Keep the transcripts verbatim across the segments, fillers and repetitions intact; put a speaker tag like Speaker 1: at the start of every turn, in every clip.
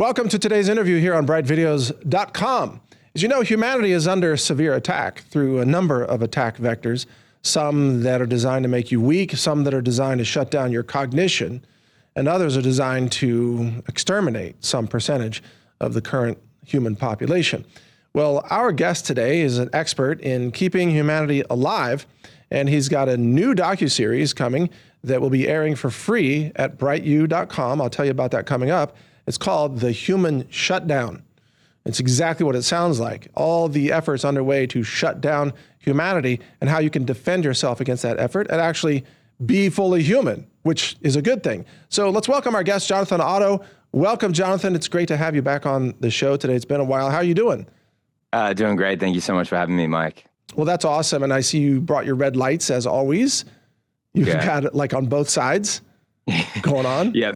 Speaker 1: Welcome to today's interview here on bright videos dot com. As you know, humanity is under severe attack through a number of attack vectors, some that are designed to make you weak, some that are designed to shut down your cognition, and others are designed to exterminate some percentage of the current human population. Well, our guest today is an expert in keeping humanity alive, and he's got a new docuseries coming that will be airing for free at bright u dot com. I'll tell you about that coming up. It's called The Human Shutdown. It's exactly what it sounds like. All the efforts underway to shut down humanity and how you can defend yourself against that effort and actually be fully human, which is a good thing. So let's welcome our guest, Jonathan Otto. Welcome, Jonathan. It's great to have you back on the show today. It's been a while. How are you doing?
Speaker 2: Uh, doing great. Thank you so much for having me, Mike.
Speaker 1: Well, that's awesome. And I see you brought your red lights as always. You've
Speaker 2: yeah.
Speaker 1: got it like on both sides going on.
Speaker 2: Yep.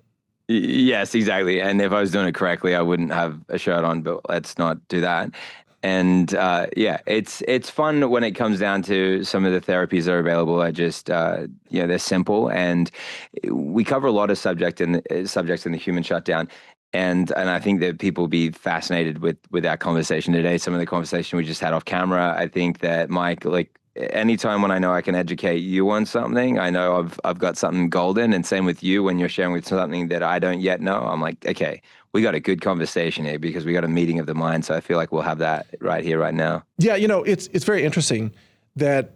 Speaker 2: Yes, exactly. And if I was doing it correctly, I wouldn't have a shirt on, but let's not do that. And uh, yeah, it's it's fun when it comes down to some of the therapies that are available. I just, uh, you know, they're simple, and we cover a lot of subject in the, subjects in the human shutdown. And and I think that people will be fascinated with with our conversation today. Some of the conversation we just had off camera. I think that, Mike, like, anytime when I know I can educate you on something, I know I've I've got something golden. And same with you when you're sharing with something that I don't yet know. I'm like, okay, we got a good conversation here because we got a meeting of the mind. So I feel like we'll have that right here, right now. Yeah,
Speaker 1: you know, it's it's very interesting that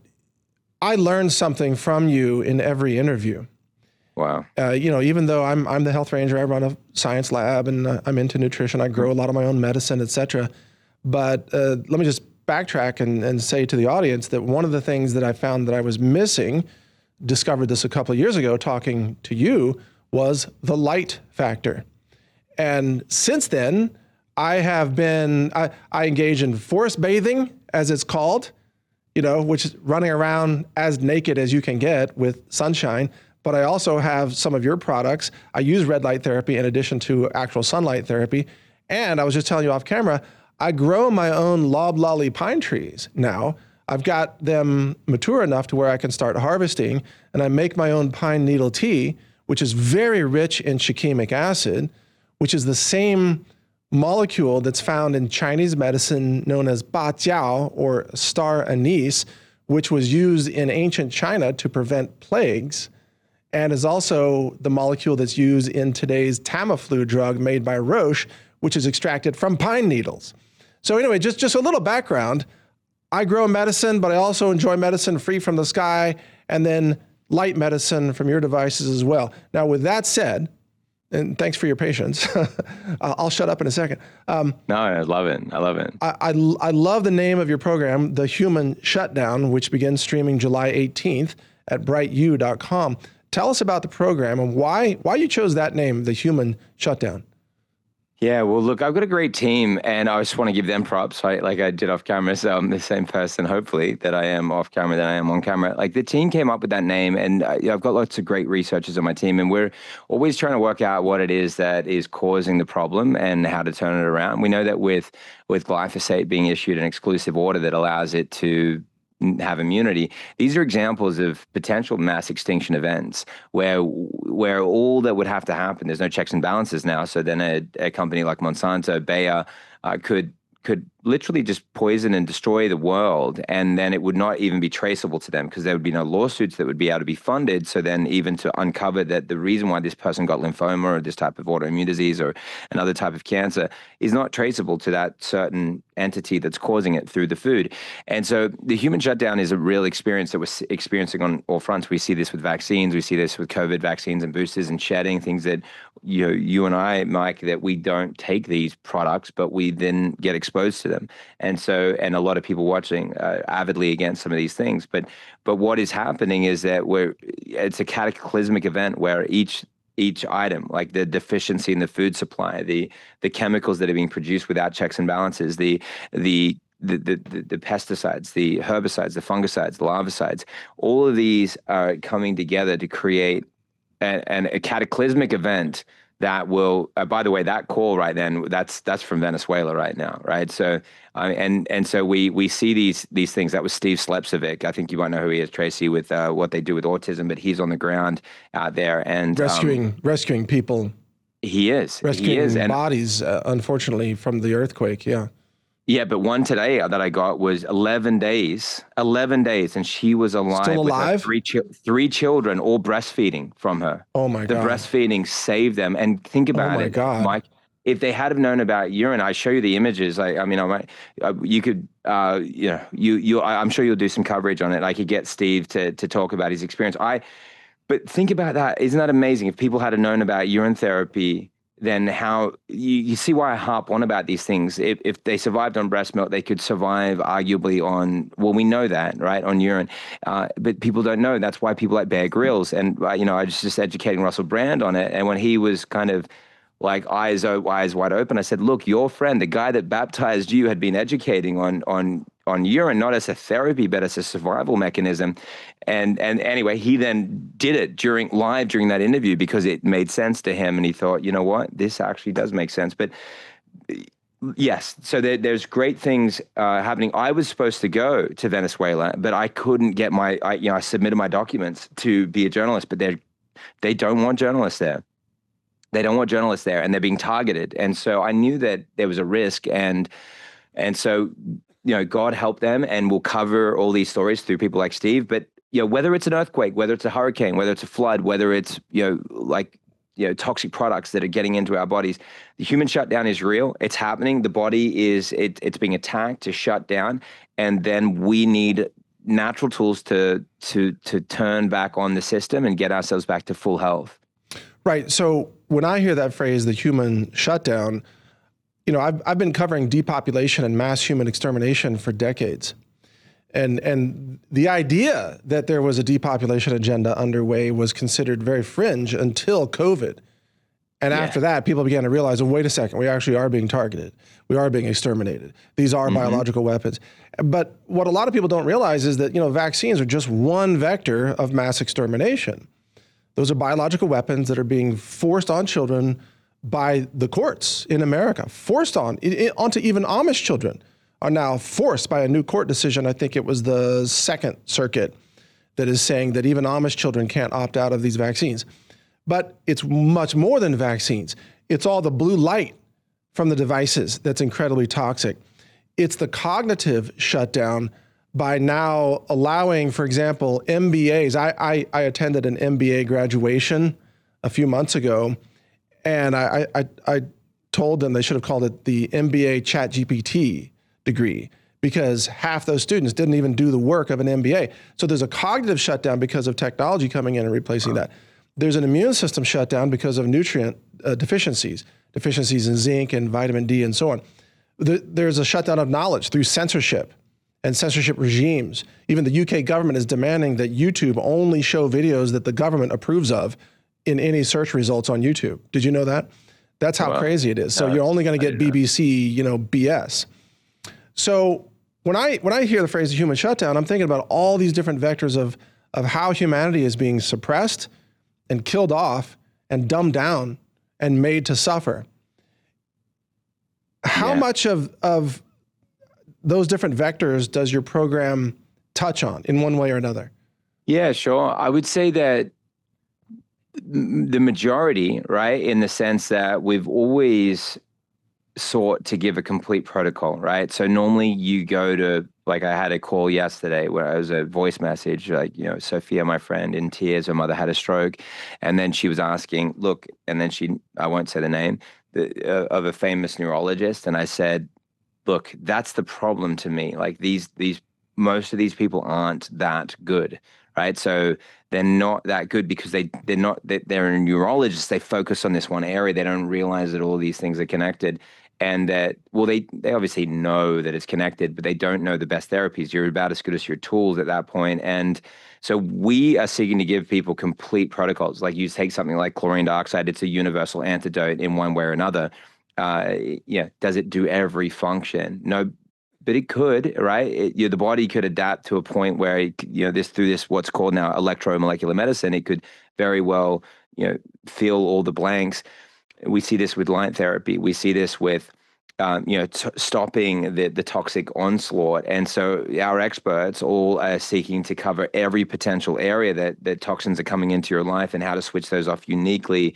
Speaker 1: I learned something from you in every interview.
Speaker 2: Wow.
Speaker 1: Uh, you know, even though I'm I'm the health ranger, I run a science lab, and uh, I'm into nutrition. I grow a lot of my own medicine, et cetera. But uh, let me just backtrack and, and say to the audience that one of the things that I found that I was missing, discovered this a couple of years ago talking to you, was the light factor. And since then, I have been, I, I engage in forest bathing, as it's called, you know, which is running around as naked as you can get with sunshine. But I also have some of your products. I use red light therapy in addition to actual sunlight therapy. And I was just telling you off camera, I grow my own loblolly pine trees now. I've got them mature enough to where I can start harvesting, and I make my own pine needle tea, which is very rich in shikimic acid, which is the same molecule that's found in Chinese medicine known as ba jiao, or star anise, which was used in ancient China to prevent plagues, and is also the molecule that's used in today's Tamiflu drug made by Roche, which is extracted from pine needles. So anyway, just, just a little background. I grow medicine, but I also enjoy medicine free from the sky, and then light medicine from your devices as well. Now, with that said, and thanks for your patience, I'll shut up in a second. Um,
Speaker 2: no, I love it. I love it.
Speaker 1: I, I, I love the name of your program, The Human Shutdown, which begins streaming July eighteenth at bright u dot com. Tell us about the program and why why you chose that name, The Human Shutdown.
Speaker 2: Yeah, well, look, I've got a great team, and I just want to give them props, right? Like I did off camera, so I'm the same person, hopefully, that I am off camera that I am on camera. Like the team came up with that name, and uh, I've got lots of great researchers on my team, and we're always trying to work out what it is that is causing the problem and how to turn it around. We know that with with glyphosate being issued an exclusive order that allows it to have immunity, these are examples of potential mass extinction events where where all that would have to happen, there's no checks and balances now. So then a, a company like Monsanto, Bayer, uh, could could literally just poison and destroy the world, and then it would not even be traceable to them because there would be no lawsuits that would be able to be funded. So then even to uncover that the reason why this person got lymphoma or this type of autoimmune disease or another type of cancer is not traceable to that certain entity that's causing it through the food. And so the human shutdown is a real experience that we're experiencing on all fronts. We see this with vaccines. We see this with COVID vaccines and boosters and shedding, things that, you know, you and I, Mike, that we don't take these products, but we then get exposed to them. And so, and a lot of people watching uh, avidly against some of these things. But but what is happening is that we're, it's a cataclysmic event where each each item, like the deficiency in the food supply, the the chemicals that are being produced without checks and balances, the the the the, the, the pesticides, the herbicides, the fungicides, the larvicides, all of these are coming together to create a, an, a cataclysmic event that will, uh, by the way, that call right then, that's that's from Venezuela right now, right? So, uh, and and so we we see these these things. That was Steve Slepcevic. I think you might know who he is, Tracy, with uh, what they do with autism, but he's on the ground out there and
Speaker 1: rescuing
Speaker 2: um,
Speaker 1: rescuing people
Speaker 2: He is. He is.
Speaker 1: rescuing
Speaker 2: And
Speaker 1: bodies, uh, unfortunately, from the earthquake. Yeah.
Speaker 2: yeah, but one today that I got was eleven days, eleven days, and she was alive
Speaker 1: Still
Speaker 2: with her
Speaker 1: alive?
Speaker 2: three chi- three children, all breastfeeding from her.
Speaker 1: Oh my
Speaker 2: The
Speaker 1: God.
Speaker 2: breastfeeding saved them. And think
Speaker 1: Oh
Speaker 2: about
Speaker 1: my
Speaker 2: it,
Speaker 1: God.
Speaker 2: Mike. If they had have known about urine, I show you the images. I, I mean, I might, uh, you could, uh, you know, you, you, I, I'm sure you'll do some coverage on it. I could get Steve to to talk about his experience. I, but think about that. Isn't that amazing? If people had known about urine therapy, then how you, you see why I harp on about these things. If, if they survived on breast milk, they could survive arguably on, well, we know that, right, on urine. Uh, but people don't know. That's why people like Bear Grylls. And, uh, you know, I was just educating Russell Brand on it. And when he was kind of like eyes, eyes wide open, I said, look, your friend, the guy that baptized you, had been educating on, on, on urine, not as a therapy, but as a survival mechanism. And and anyway, he then did it during live during that interview because it made sense to him, and he thought, you know what, this actually does make sense. But yes, so there, there's great things uh, happening. I was supposed to go to Venezuela, but I couldn't get my, I, you know, I submitted my documents to be a journalist, but they they don't want journalists there. They don't want journalists there, and they're being targeted. And so I knew that there was a risk, and and so you know, God help them, and we'll cover all these stories through people like Steve. But you know, whether it's an earthquake, whether it's a hurricane, whether it's a flood, whether it's you know, like you know, toxic products that are getting into our bodies, the human shutdown is real. It's happening. The body is it, it's being attacked to shut down, and then we need natural tools to to to turn back on the system and get ourselves back to full health.
Speaker 1: Right. So when I hear that phrase, the human shutdown, you know, I've, I've been covering depopulation and mass human extermination for decades. And, and the idea that there was a depopulation agenda underway was considered very fringe until COVID. And
Speaker 2: Yeah.
Speaker 1: after that, people began to realize, oh, wait a second, we actually are being targeted. We are being exterminated. These are mm-hmm. biological weapons. But what a lot of people don't realize is that, you know, vaccines are just one vector of mass extermination. Those are biological weapons that are being forced on children by the courts in America, forced on, it, onto even Amish children are now forced by a new court decision. I think it was the Second Circuit that is saying that even Amish children can't opt out of these vaccines. But it's much more than vaccines. It's all the blue light from the devices that's incredibly toxic. It's the cognitive shutdown by now allowing, for example, M B As. I, I, I attended an M B A graduation a few months ago, and I, I, I told them they should have called it the M B A Chat G P T degree, because half those students didn't even do the work of an M B A. So there's a cognitive shutdown because of technology coming in and replacing that. There's an immune system shutdown because of nutrient uh, deficiencies, deficiencies in zinc and vitamin D and so on. There, there's a shutdown of knowledge through censorship and censorship regimes. Even the U K government is demanding that YouTube only show videos that the government approves of in any search results on YouTube. Did you know that? That's how well, crazy it is. So uh, you're only going to get B B C, you know, B S. So when I when I hear the phrase human shutdown, I'm thinking about all these different vectors of of how humanity is being suppressed and killed off and dumbed down and made to suffer. How yeah. much of of those different vectors does your program touch on in one way or another?
Speaker 2: Yeah, sure. I would say that the majority, right, in the sense that we've always sought to give a complete protocol, right? So normally you go to, like I had a call yesterday where it was a voice message, like, you know, Sophia, my friend, in tears, her mother had a stroke. And then she was asking, look, and then she, I won't say the name, the, uh, of a famous neurologist. And I said, look, that's the problem to me. Like these, these, most of these people aren't that good, right? So they're not that good because they, they're not, they're neurologists. They focus on this one area. They don't realize that all these things are connected. And that, well, they, they obviously know that it's connected, but they don't know the best therapies. You're about as good as your tools at that point. And so we are seeking to give people complete protocols. Like you take something like chlorine dioxide, it's a universal antidote in one way or another. Uh, yeah, does it do every function? No, but it could, right? It, you know, the body could adapt to a point where, it, you know, this through this what's called now electromolecular medicine, it could very well, you know, fill all the blanks. We see this with light therapy. We see this with, um, you know, t- stopping the the toxic onslaught. And so our experts all are seeking to cover every potential area that that toxins are coming into your life and how to switch those off uniquely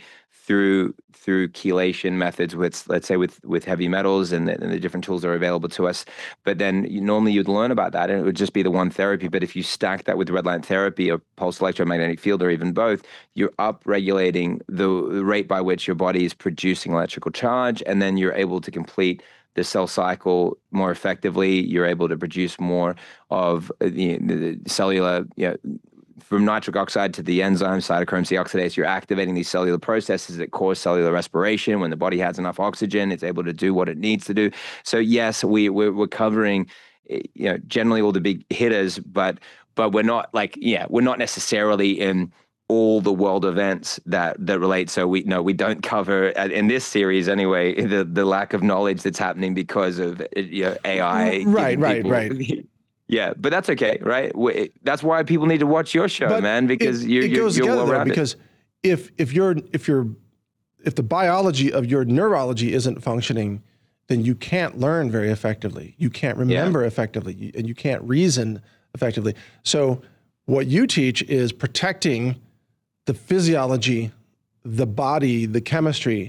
Speaker 2: through through chelation methods with, let's say, with with heavy metals and the, and the different tools that are available to us. But then you, normally you'd learn about that and it would just be the one therapy. But if you stack that with red light therapy or pulse electromagnetic field or even both, you're up regulating the rate by which your body is producing electrical charge, and then you're able to complete the cell cycle more effectively. You're able to produce more of the, the cellular, you know, from nitric oxide to the enzyme cytochrome C oxidase. You're activating these cellular processes that cause cellular respiration. When the body has enough oxygen, it's able to do what it needs to do. So yes, we we're, we're covering, you know, generally all the big hitters, but but we're not like, yeah, we're not necessarily in all the world events that that relate. So we no, we don't cover in this series anyway the the lack of knowledge that's happening because of, you know, A I.
Speaker 1: Right, right,
Speaker 2: people,
Speaker 1: right.
Speaker 2: Yeah, but that's okay, right? We, that's why people need to watch your show,
Speaker 1: But
Speaker 2: man, because
Speaker 1: it,
Speaker 2: you're,
Speaker 1: it
Speaker 2: you're,
Speaker 1: goes
Speaker 2: you're
Speaker 1: together
Speaker 2: well
Speaker 1: though,
Speaker 2: rounded.
Speaker 1: because if if you're if you're if the biology of your neurology isn't functioning, then you can't learn very effectively. You can't remember
Speaker 2: Yeah.
Speaker 1: effectively, and you can't reason effectively. So what you teach is protecting the physiology, the body, the chemistry,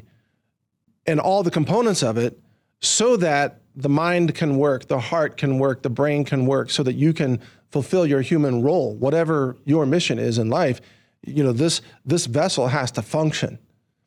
Speaker 1: and all the components of it, so that the mind can work, the heart can work, the brain can work, so that you can fulfill your human role, whatever your mission is in life. You know, this this vessel has to function,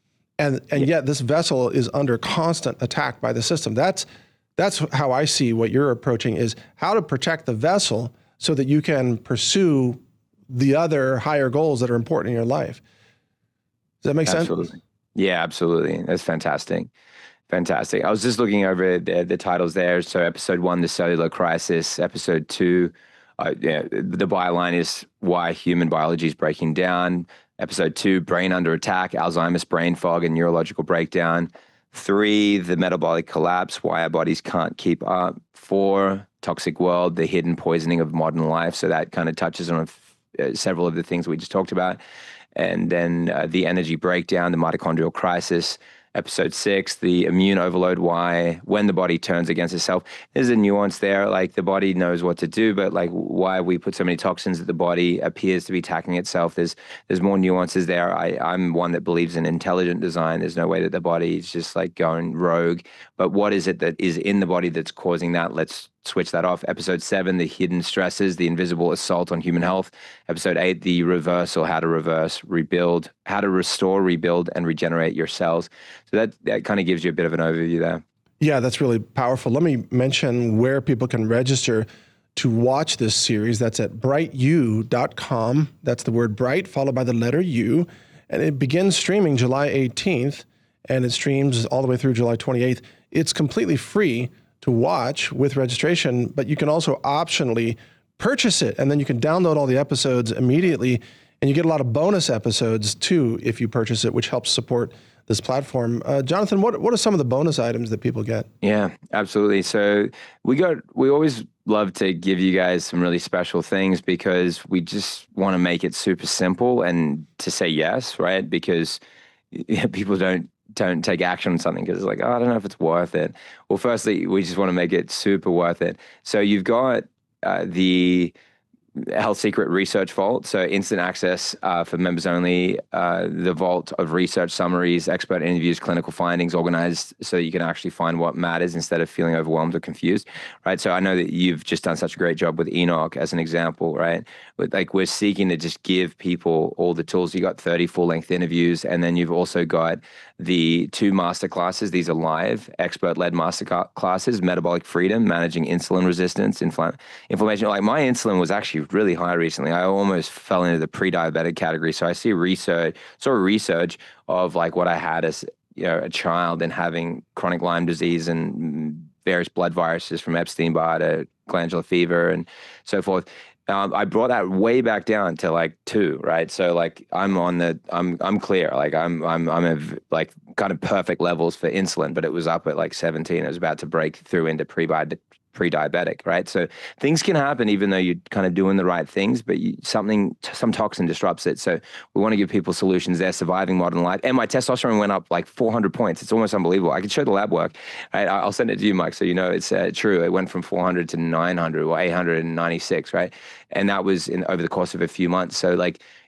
Speaker 1: and and yet this vessel is under constant attack by the system. That's that's how I see what you're approaching, is how to protect the vessel so that you can pursue the other higher goals that are important in your life. Does that make sense?
Speaker 2: Absolutely. Yeah, absolutely. That's fantastic. Fantastic. I was just looking over the, the titles there. So episode one, the cellular crisis. Episode two, uh, yeah, the byline is why human biology is breaking down. Episode two, brain under attack, Alzheimer's, brain fog, and neurological breakdown. Three, the metabolic collapse, why our bodies can't keep up. Four, toxic world, the hidden poisoning of modern life. So that kind of touches on uh, several of the things we just talked about. And then uh, the energy breakdown, the mitochondrial crisis. Episode six, the immune overload, why, when the body turns against itself. There's a nuance there, like the body knows what to do, but like why we put so many toxins that the body appears to be attacking itself. There's there's more nuances there. I, I'm one that believes in intelligent design. There's no way that the body is just like going rogue. But what is it that is in the body that's causing that? Let's switch that off. Episode seven, the hidden stresses, the invisible assault on human health. Episode eight, the reversal, how to reverse, rebuild, how to restore, rebuild, and regenerate your cells. So that, that kind of gives you a bit of an overview there.
Speaker 1: Yeah, that's really powerful. Let me mention where people can register to watch this series. That's at bright u dot com. That's the word bright followed by the letter U. And it begins streaming July eighteenth, and it streams all the way through July twenty-eighth. It's completely free to watch with registration, but you can also optionally purchase it, and then you can download all the episodes immediately, and you get a lot of bonus episodes too if you purchase it, which helps support this platform. Uh, Jonathan, what what are some of the bonus items that people get?
Speaker 2: Yeah, absolutely. So we got we always love to give you guys some really special things because we just want to make it super simple and to say yes, right? Because people don't don't take action on something because it's like, oh, I don't know if it's worth it. Well, firstly, we just want to make it super worth it. So you've got uh, the Health Secret Research Vault, so instant access uh, for members only. Uh, the vault of research summaries, expert interviews, clinical findings organized so that you can actually find what matters instead of feeling overwhelmed or confused, right? So I know that you've just done such a great job with Enoch as an example, right? But like we're seeking to just give people all the tools. You got thirty full-length interviews, and then you've also got the two master classes. These are live, expert-led master classes, Metabolic Freedom, Managing Insulin Resistance, infl- Inflammation. Like my insulin was actually really high recently. I almost fell into the pre-diabetic category. So I see research, saw research of like what I had as, you know, a child and having chronic Lyme disease and various blood viruses from Epstein-Barr to glandular fever and so forth. Um, I brought that way back down to like two, right? So like I'm on the, I'm I'm clear, like I'm I'm I'm at like kind of perfect levels for insulin, but it was up at like seventeen. It was about to break through into pre pre-diabetic, right? So things can happen even though you're kind of doing the right things, but you, something, some toxin disrupts it. So we want to give people solutions. They're surviving modern life. And my testosterone went up like four hundred points. It's almost unbelievable. I can show the lab work. Right? I'll send it to you, Mike, so you know it's uh, true. It went from four hundred to nine hundred or eight hundred ninety-six, right? And that was in over the course of a few months. So like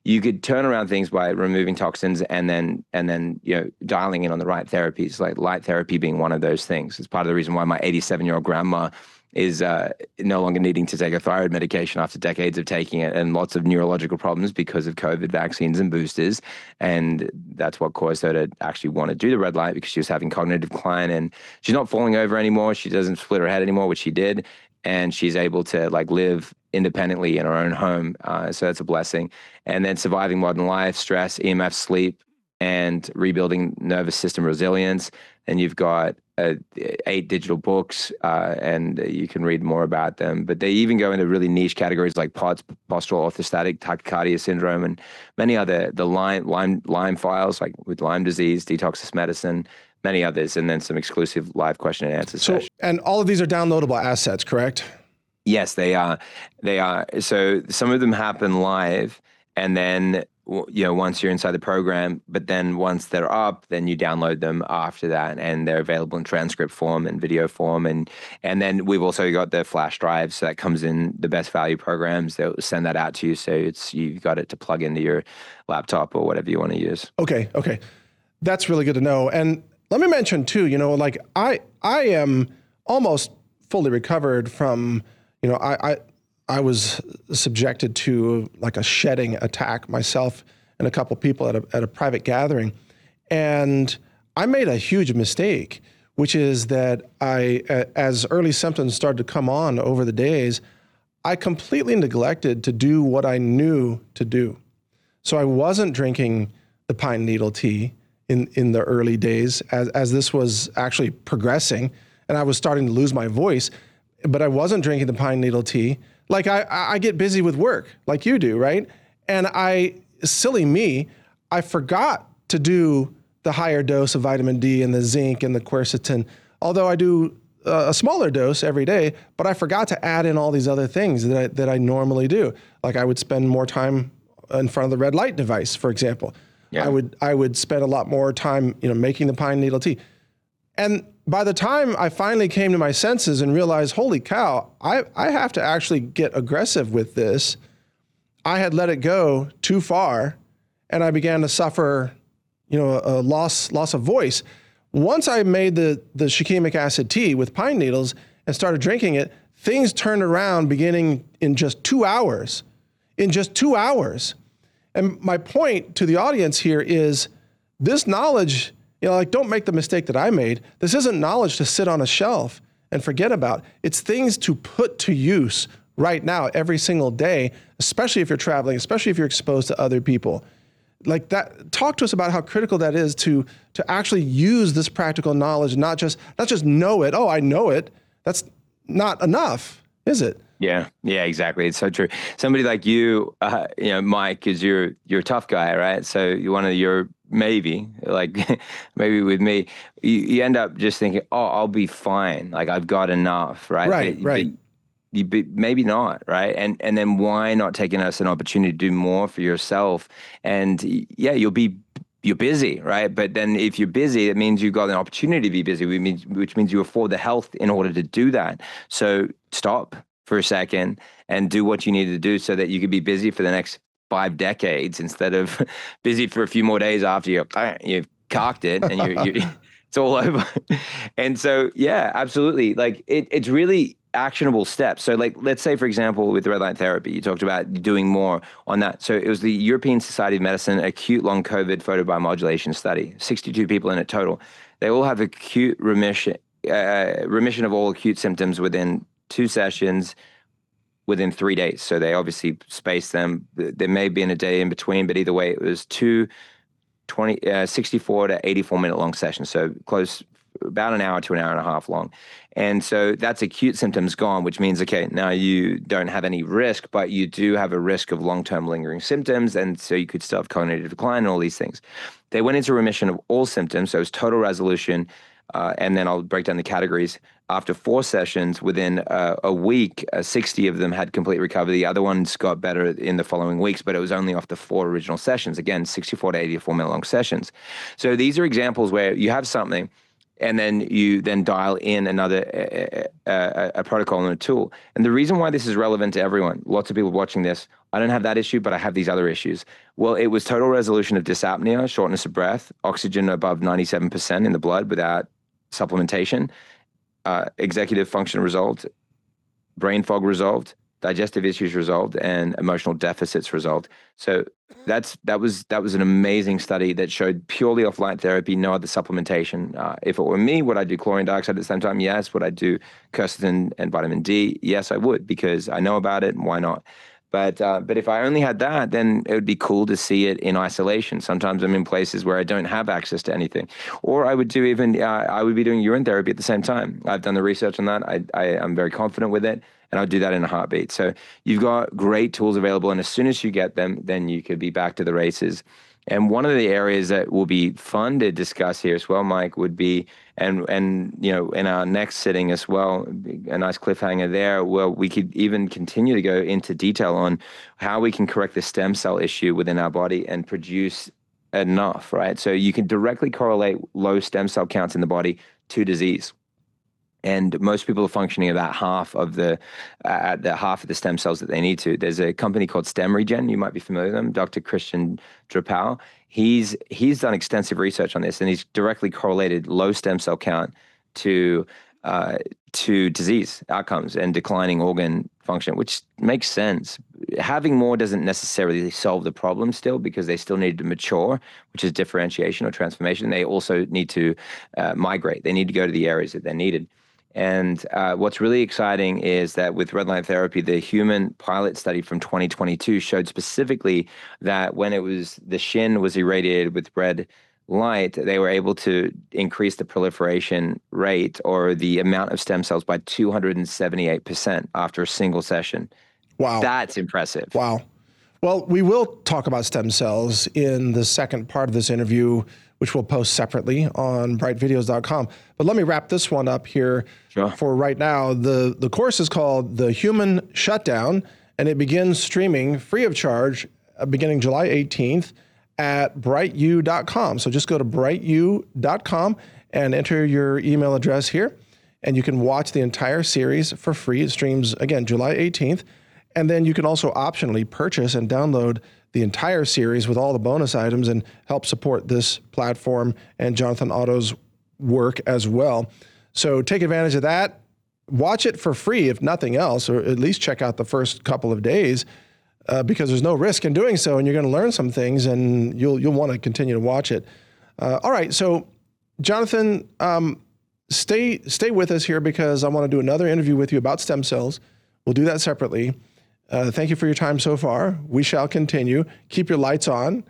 Speaker 2: you could turn around things by removing toxins and then and then you know dialing in on the right therapies, like light therapy being one of those things. It's part of the reason why my eighty-seven year old grandma is uh, no longer needing to take a thyroid medication after decades of taking it and lots of neurological problems because of COVID vaccines and boosters. And that's what caused her to actually want to do the red light, because she was having cognitive decline and she's not falling over anymore. She doesn't split her head anymore, which she did. And she's able to like live independently in her own home. Uh, so that's a blessing. And then surviving modern life, stress, E M F, sleep, and rebuilding nervous system resilience. And you've got uh, eight digital books, uh, and you can read more about them. But they even go into really niche categories like POTS, postural orthostatic tachycardia syndrome, and many other, the Lyme, Lyme, Lyme files, like with Lyme disease, detoxis medicine, many others, and then some exclusive live question and answer
Speaker 1: So,
Speaker 2: sessions.
Speaker 1: and all of these are downloadable assets, correct?
Speaker 2: Yes, they are. They are. So some of them happen live, and then you know once you're inside the program. But then once they're up, then you download them after that, and they're available in transcript form and video form. And and then we've also got the flash drives that comes in the best value programs. They'll send that out to you, so it's you've got it to plug into your laptop or whatever you want to use.
Speaker 1: Okay, okay, that's really good to know. And let me mention too, you know, like I I am almost fully recovered from. You know, I, I I was subjected to like a shedding attack myself and a couple people at a at a private gathering, and I made a huge mistake, which is that I, as early symptoms started to come on over the days, I completely neglected to do what I knew to do. So I wasn't drinking the pine needle tea in in the early days as as this was actually progressing, and I was starting to lose my voice. But I wasn't drinking the pine needle tea. Like I, I get busy with work like you do, right? And I, silly me, I forgot to do the higher dose of vitamin D and the zinc and the quercetin, although I do a smaller dose every day, but I forgot to add in all these other things that I, that I normally do. Like I would spend more time in front of the red light device, for example. Yeah. I would I would spend a lot more time, you know, making the pine needle tea. And by the time I finally came to my senses and realized, holy cow, I, I have to actually get aggressive with this, I had let it go too far, and I began to suffer, you know, a, a loss loss of voice. Once I made the, the shikimic acid tea with pine needles and started drinking it, things turned around beginning in just two hours. In just two hours. And my point to the audience here is this knowledge, you know, like don't make the mistake that I made. This isn't knowledge to sit on a shelf and forget about. It's things to put to use right now, every single day, especially if you're traveling, especially if you're exposed to other people. Like that, talk to us about how critical that is to to actually use this practical knowledge, not just not just know it. Oh, I know it. That's not enough, is it?
Speaker 2: Yeah, yeah, exactly. It's so true. Somebody like you, uh, you know, Mike, is you're you're a tough guy, right? So you want to, you're maybe like maybe with me, you, you end up just thinking, oh, I'll be fine. Like I've got enough, right?
Speaker 1: Right,
Speaker 2: but,
Speaker 1: right.
Speaker 2: But, you be, maybe not, right? And and then why not taking us an opportunity to do more for yourself? And yeah, you'll be you're busy, right? But then if you're busy, it means you've got an opportunity to be busy, which means which means you afford the health in order to do that. So stop for a second and do what you need to do so that you can be busy for the next five decades instead of busy for a few more days after you you've cocked it and you're, you're it's all over. And so yeah, absolutely. Like it, it's really actionable steps. So like, let's say, for example, with the red light therapy, you talked about doing more on that. So it was the European Society of Medicine acute long COVID photobiomodulation study, sixty-two people in it total. They all have acute remission, uh, remission of all acute symptoms within two sessions within three days. So they obviously spaced them. There may be in a day in between, but either way, it was two twenty, uh, sixty-four to eighty-four minute long sessions. So close, about an hour to an hour and a half long. And so that's acute symptoms gone, which means, okay, now you don't have any risk, but you do have a risk of long-term lingering symptoms. And so you could still have cognitive decline and all these things. They went into remission of all symptoms. So it was total resolution. Uh, and then I'll break down the categories. After four sessions, within uh, a week, uh, sixty of them had complete recovery. The other ones got better in the following weeks, but it was only after four original sessions. Again, sixty-four to eighty-four minute long sessions. So these are examples where you have something, and then you then dial in another a, a, a protocol and a tool. And the reason why this is relevant to everyone, lots of people watching this, I don't have that issue, but I have these other issues. Well, it was total resolution of dyspnea, shortness of breath, oxygen above ninety-seven percent in the blood without supplementation, uh, executive function resolved, brain fog resolved, digestive issues resolved, and emotional deficits resolved. So that's that was that was an amazing study that showed purely off light therapy, no other supplementation. Uh, if it were me, would I do chlorine dioxide at the same time? Yes. Would I do quercetin and vitamin D? Yes, I would, because I know about it, and why not? But uh, but if I only had that, then it would be cool to see it in isolation. Sometimes I'm in places where I don't have access to anything, or I would do even uh, I would be doing urine therapy at the same time. I've done the research on that. I, I I'm very confident with it, and I'll do that in a heartbeat. So you've got great tools available, and as soon as you get them, then you could be back to the races. And one of the areas that will be fun to discuss here as well, Mike, would be, and and you know, in our next sitting as well, a nice cliffhanger there, where we could even continue to go into detail on how we can correct the stem cell issue within our body and produce enough, right? So you can directly correlate low stem cell counts in the body to disease. And most people are functioning about half of the uh, the half of the stem cells that they need to. There's a company called StemRegen. You might be familiar with them. Doctor Christian Drapau. He's he's done extensive research on this, and he's directly correlated low stem cell count to uh, to disease outcomes and declining organ function, which makes sense. Having more doesn't necessarily solve the problem still, because they still need to mature, which is differentiation or transformation. They also need to uh, migrate. They need to go to the areas that they're needed. And uh, what's really exciting is that with red light therapy, the human pilot study from twenty twenty-two showed specifically that when it was the shin was irradiated with red light, they were able to increase the proliferation rate or the amount of stem cells by two hundred seventy-eight percent after a single session.
Speaker 1: Wow.
Speaker 2: That's impressive.
Speaker 1: Wow. Well, we will talk about stem cells in the second part of this interview, which we'll post separately on bright videos dot com. But let me wrap this one up here
Speaker 2: Sure.
Speaker 1: for right now. The, the course is called The Human Shutdown, and it begins streaming free of charge uh, beginning July eighteenth at bright u dot com. So just go to bright u dot com and enter your email address here, and you can watch the entire series for free. It streams, again, July eighteenth. And then you can also optionally purchase and download the entire series with all the bonus items and help support this platform and Jonathan Otto's work as well. So take advantage of that. Watch it for free, if nothing else, or at least check out the first couple of days uh, because there's no risk in doing so, and you're going to learn some things, and you'll you'll want to continue to watch it. Uh, all right, so Jonathan, um, stay stay with us here because I want to do another interview with you about stem cells. We'll do that separately. Uh, thank you for your time so far. We shall continue. Keep your lights on,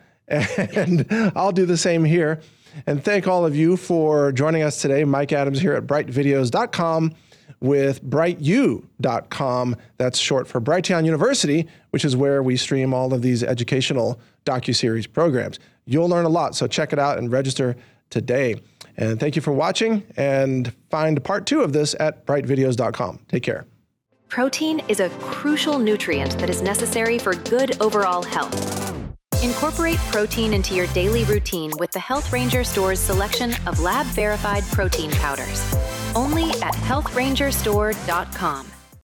Speaker 1: and I'll do the same here. And thank all of you for joining us today. Mike Adams here at bright videos dot com with bright u dot com. That's short for Brighteon University, which is where we stream all of these educational docuseries programs. You'll learn a lot, so check it out and register today. And thank you for watching, and find part two of this at bright videos dot com. Take care.
Speaker 3: Protein is a crucial nutrient that is necessary for good overall health. Incorporate protein into your daily routine with the Health Ranger Store's selection of lab-verified protein powders. Only at health ranger store dot com.